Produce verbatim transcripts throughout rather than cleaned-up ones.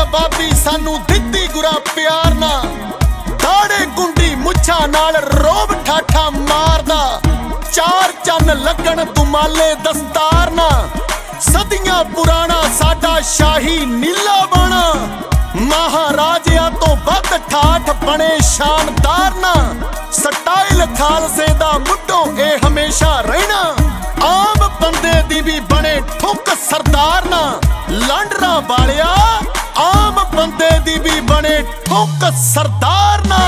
जवाबी सानू दित्ती गुरा प्यार ना, दाड़े गुंडी मुच्छा नाल रोब ठाठा मारदा, चार चन लगन तुमाले दस्तार ना, सदियां पुराना साडा शाही नीला बना, महाराजिया तो बद ठाठ बने शानदार ना, स्टाइल खालसे दा मुड्डो ए हमेशा रहना, आम बंदे दी भी बने ठुक सरदार ना, लांडरा वालिया आम बंदे दी भी बने ठुक सरदार ना।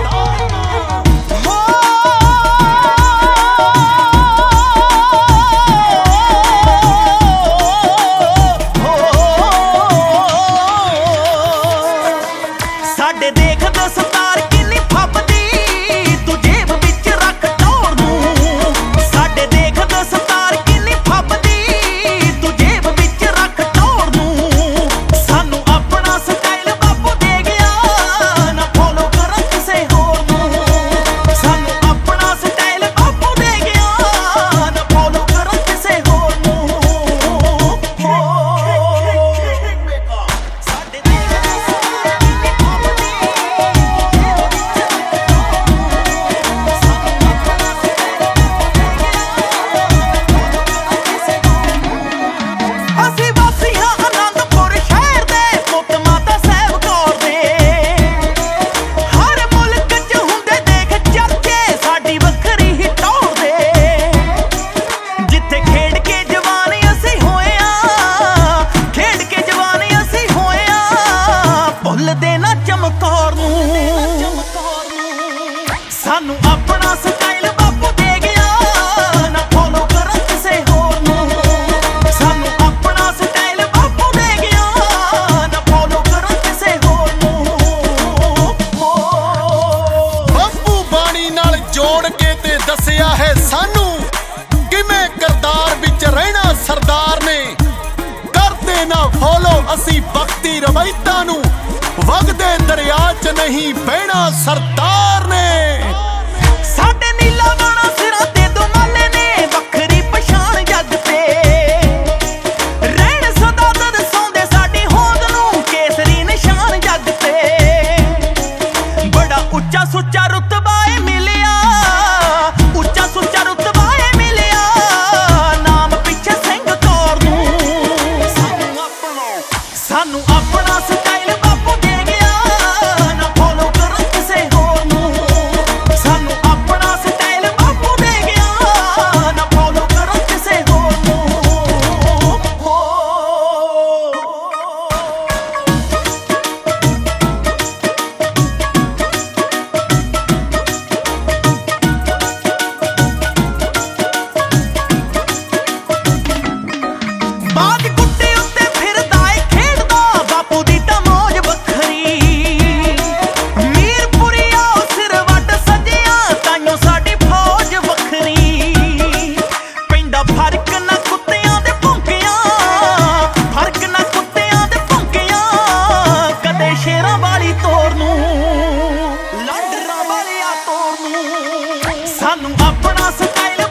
सानू अपना स्टाइल बापू दे गया, ना फॉलो करा किसे होर नू, सानू अपना स्टाइल बापू दे गया, ना फॉलो करा किसे होर नू। बापू बाणी नाल जोड़ के ते दसिया है सानू, किवें करदार विच रहना सरदार ने, करते ना फॉलो असी बख्ती रवायतां नू, वगदे दरिया च नहीं बहना सरदार ने। साडे नीला गाना सिरां ते दुमाले ने, वखरी पछाण जग ते, रहण सदा दद सौंदे साडी होंद नू, केसरी निशान जग ते, बड़ा उच्चा सुच्चा रुतबा ए मिलिया, उच्चा सुच्चा रुतबा ए मिलिया, नाम पिछे सिंह कौर नू, सानू अपना सानू अपना स्टाइल बापू दे गया, ना फॉलो करा किसे होर नू, सानू अपना स्टाइल बापू दे गया, ना फॉलो करा किसे होर नू। बाग गुट्टे उत्ते फिरदा ए खेडदा, बापू दी तां मौज वखरी, मीरपुरिया सिर वट सजिया, ताइयों साडी फौज वखरी, पैंदा फर्क ना कुत्तियां दे भौंकियां, फर्क ना कुत्तियां दे भौंकियां, कदे शेरां वाली तोर नू, लांडरां वालिया तोर नू, सानू अपना स्टाइल